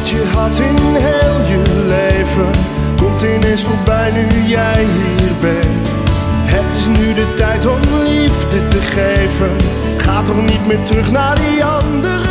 wat je had in heel je leven komt ineens voorbij nu jij hier bent. Het is nu de tijd om liefde te geven. Ga toch niet meer terug naar die andere